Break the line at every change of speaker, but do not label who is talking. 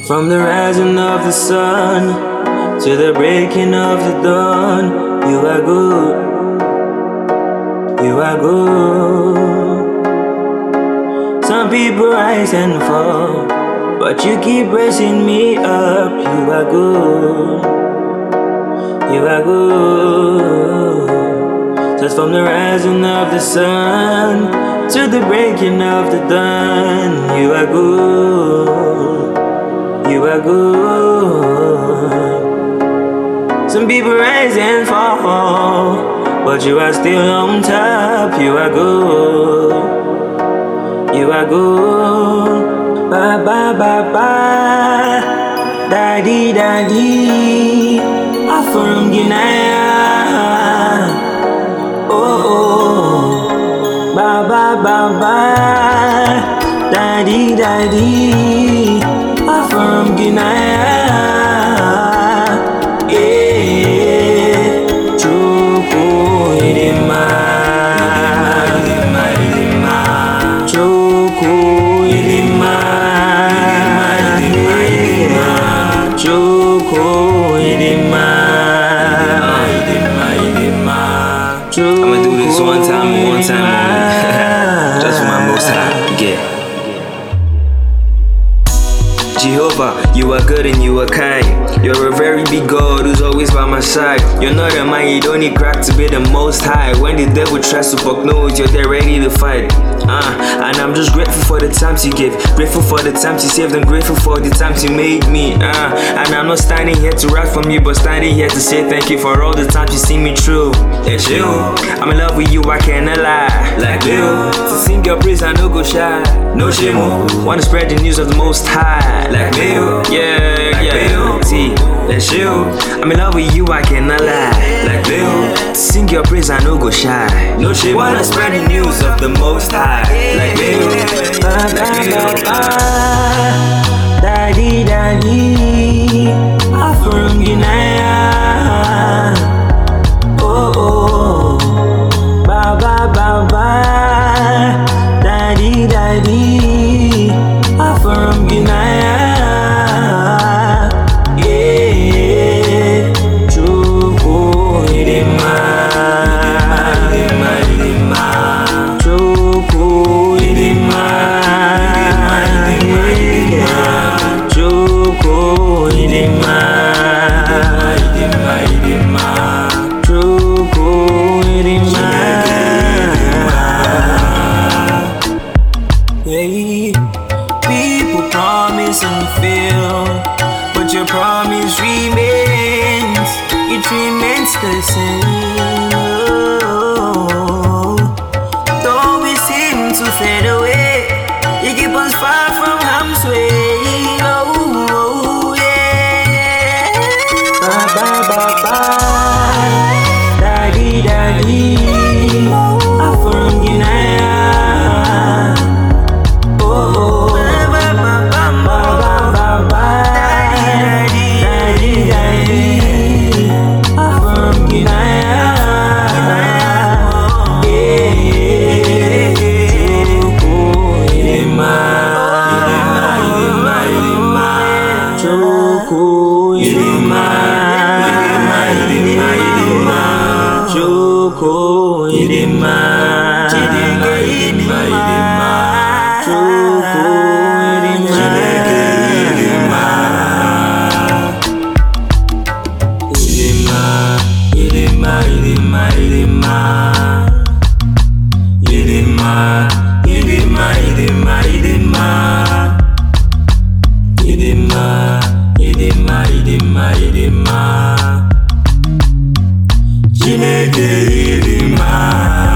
From the rising of the sun to the breaking of the dawn, you are good, you are good. Some people rise and fall, but you keep raising me up. You are good, you are good. Just from the rising of the sun to the breaking of the dawn, you are good, you are good. Some people rise and fall, but you are still on top. You are good, you are good. Ba ba ba ba, daddy daddy, from Guinea. Oh oh, ba ba ba ba, daddy daddy, from Guinea.
I'ma do this one time only. Just for my most high. Yeah. Jehovah, you are good and you are kind. You're a very big God who's always by my side. You're not a man, you don't need crack to be the most high. When the devil tries to fuck nose, you're there ready to fight. And I'm just grateful for the times you gave, grateful for the times you saved, and grateful for the times you made me. And I'm not standing here to rap from you, but standing here to say thank you for all the times you see me through. It's you, I'm in love with you, I cannot lie. Like you, to sing your praise I no go shy. No shame, wanna spread the news of the most high. Like me, yeah, like yeah. See, that's you, I'm in love with you, I cannot lie. Like me, to sing your praise I no go shy. No shame, wanna spread the news of the most high. Like me,
daddy daddy, from Guinea. Oh oh, ba ba ba ba, daddy daddy, from Guinea. People promise and fail, but your promise remains. It remains the same. Though we seem to fade away, you keep us far from harm's way. Oh yeah. Ba ba ba ba, daddy daddy, from Guinea. Idima,